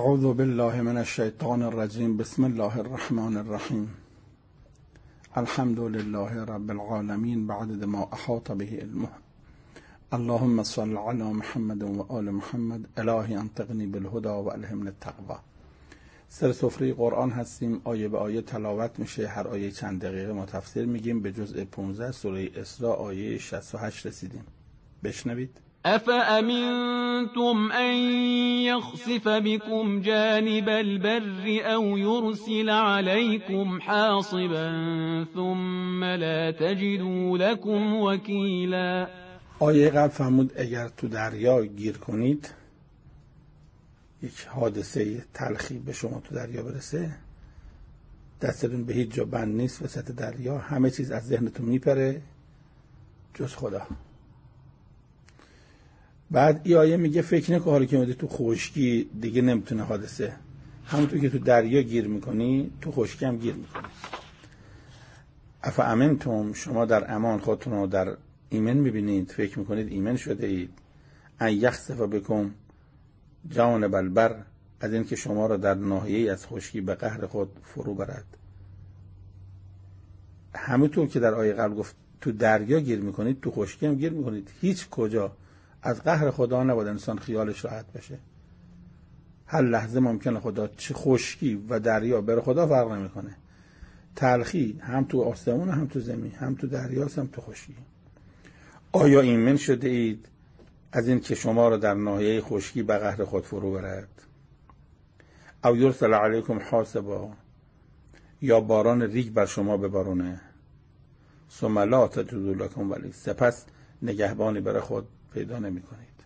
اعوذ بالله من الشیطان الرجیم. بسم الله الرحمن الرحیم. الحمد لله رب العالمین بعدد ما احاط به علمه. اللهم صل علی محمد و آل محمد. الهی انطقنی بالهدى و الهمنی التقوی. سر سفره قرآن هستیم، آیه به آیه تلاوت میشه، هر آیه چند دقیقه ما تفسیر میگیم. به جزء 15 سوره اسراء آیه 68 رسیدیم. بشنوید. أفأمنتم أن يخسف بكم جانب البر أو يرسل عليكم حاصبا ثم لا تجدوا لكم وكيلا. آیه قبل فرمود اگر تو دریا گیر کنید، یک حادثه تلخی به شما تو دریا برسه، دستتون به هیچ جا بند نیست وسط دریا، همه چیز از ذهنتون میپره جز خدا. بعد این آیه میگه فکر نکن حالا که اومدی تو خشکی دیگه نمیتونه حادثه، همونطور که تو دریا گیر میکنی تو خشکی هم گیر میکنی. افامنتم، شما در امان خودتون رو در ایمن میبینید، فکر میکنید ایمن شده اید. ان یخسف بکم جانب البر، از این که شما را در ناحیه از خشکی به قهر خود فرو برد. همونطور که در آیه قبل گفت تو دریا گیر میکنید تو خشکی هم گیر میکنید. هیچ کجا از قهر خدا نباید انسان خیالش راحت بشه. هر لحظه ممکنه خدا، چه خشکی و دریا بر خدا فرق نمیکنه. تلخی هم تو آسمون هم تو زمین، هم تو دریا هم تو خشکی. آیا ایمن شده اید از این که شما را در ناحیه خشکی به قهر خود فرو برد؟ او یرسل علیکم حاصبا، یا باران ریگ بر شما ببارونه. ثم لا تجدوا لکم ولی، سپس نگهبانی برای خود پیدا نمی کنید.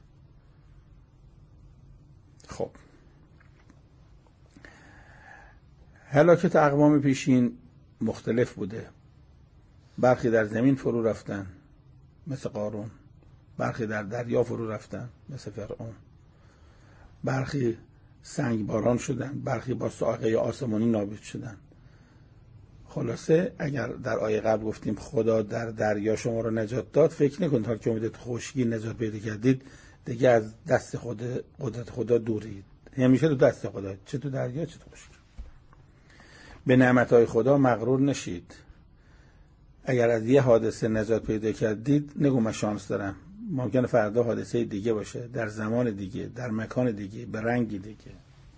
خب، هلاکت اقوام پیشین مختلف بوده. برخی در زمین فرو رفتن مثل قارون، برخی در دریا فرو رفتن مثل فرعون، برخی سنگ باران شدن، برخی با صاعقه آسمانی نابود شدن. خلاصه اگر در آیه قبل گفتیم خدا در دریا شما رو نجات داد، فکر نکنید تا که امیدت خشکی نجات پیدا کردید دیگه از دست قدرت خدا دورید. همیشه تو دست خدا، چه تو دریا چه تو خشکی. به نعمتهای خدا مغرور نشید. اگر از یه حادثه نجات پیدا کردید نگو من شانس دارم، ممکنه فردا حادثه دیگه باشه، در زمان دیگه، در مکان دیگه، به رنگی دیگه.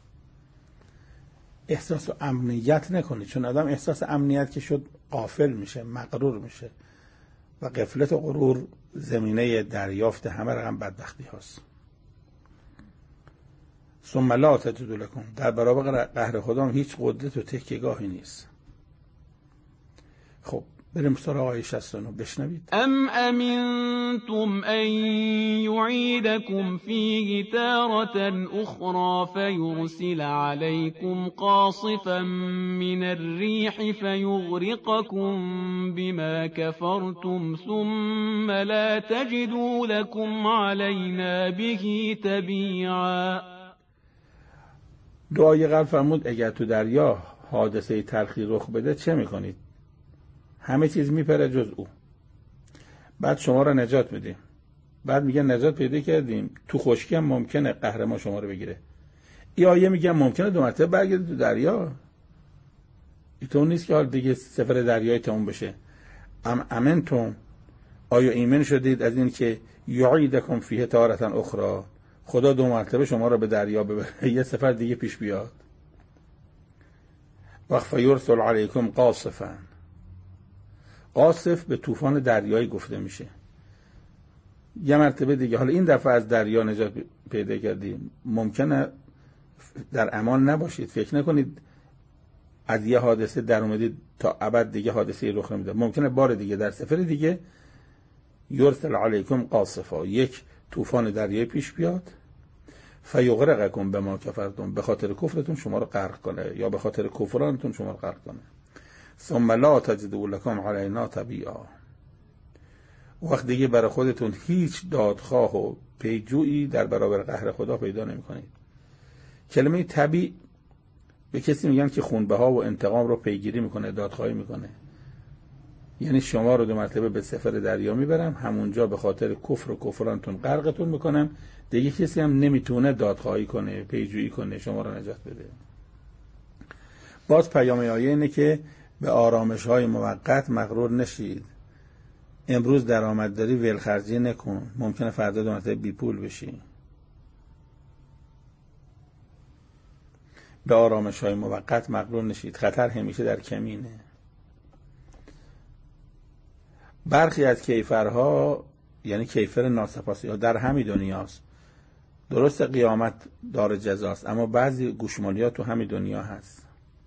احساس و امنیت نکنید، چون آدم احساس امنیت که شد غافل میشه، مغرور میشه و غفلت و غرور زمینه دریافت همه رقم بدبختی هاست. ثم لا تجدوا لکم، در برابر قهر خدا هیچ قدرت و تکیه‌گاهی نیست. خب بریم سراغ آیه 69 بشنوید. ام امنتم ان یعیدکم فیه تارة اخرى فیرسل علیکم قاصفا من الریح فیغرقکم بما کفرتم ثم لا تجدوا لکم علینا به تبیعا. دعای قبل فرمود اگر تو دریا حادثه تلخی رخ بده چه میکنید؟ همه چیز میپره جز او. بعد شما را نجات میدیم. بعد میگه نجات پیدا کردیم، تو خشکی هم ممکنه قهر ما شما رو بگیره. این آیه میگه ممکنه دو مرتبه برگردید تو دریا. اینطور نیست که حال دیگه سفر دریای تموم بشه. امنتم، آیا ایمن شدید از این که یعیدکم فیه تارة اخرى، خدا دو مرتبه شما را به دریا ببره، یه سفر دیگه پیش بیاد. وقف یرسل علیکم قاصفا، قاصف به طوفان دریایی گفته میشه. یه مرتبه دیگه، حالا این دفعه از دریا نجات پیدا کردیم، ممکنه در امان نباشید. فکر نکنید از یه حادثه در اومدید تا ابد دیگه حادثه رخ نمیده. ممکنه بار دیگه در سفر دیگه یرسل علیکم قاصفا، یک طوفان دریایی پیش بیاد، فیغرقکم بما کفرتم، به خاطر کفرتون شما رو غرق کنه یا به خاطر کفرانتون شما رو غرق کنه. ثم لا تجدوا لکم علینا تبیعا، وقت دیگه برای خودتون هیچ دادخواه و پیجویی در برابر قهر خدا پیدا نمی کنید. کلمه تبیع به کسی میگن که خونبها و انتقام رو پیگیری میکنه، دادخواهی میکنه. یعنی شما رو 2 مرتبه به سفر دریا میبرم، همونجا به خاطر کفر و کفرانتون غرقتون میکنم، دیگه کسی هم نمیتونه دادخواهی کنه، پیجویی کنه، شما رو نجات بده. باز پیام آیه اینه که به آرامش‌های موقت مغرور نشید. امروز درآمد داری، ولخرجی نکن، ممکنه فردا 2 مرتبه بی پول بشی. به آرامش‌های موقت مغرور نشید، خطر همیشه در کمینه. برخی از کیفرها، یعنی کیفر ناسپاسی ها، در همین دنیاست. درست قیامت دار جزاست، اما بعضی گوشمالی ها تو همین دنیا هست.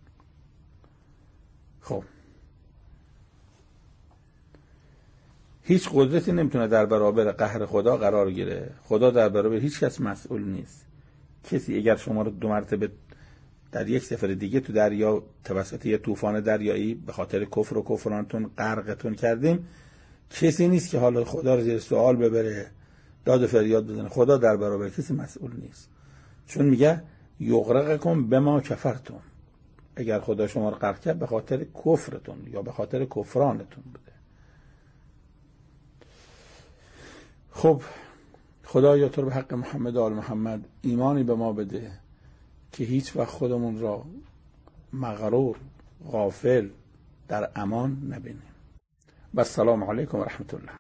خب هیچ قدرتی نمیتونه در برابر قهر خدا قرار گیره. خدا در برابر هیچ کس مسئول نیست. کسی اگر شما رو 2 مرتبه در یک سفر دیگه تو دریا توسط یه طوفان دریایی به خاطر کفر و کفرانتون غرقتون کردیم، کسی نیست که حالا خدا رو زیر سوال ببره، داد و فریاد بزنه. خدا در برابر کسی مسئول نیست، چون میگه یغرقکم بما کفرتم. اگر خدا شما رو غرق کرد به خاطر کفرتون یا به خاطر کفرانتون بوده. خب خدایا تو رو به حق محمد و آل محمد ایمانی به ما بده که هیچ وقت خودمون را مغرور، غافل، در امان نبینیم. و السلام علیکم و رحمت الله.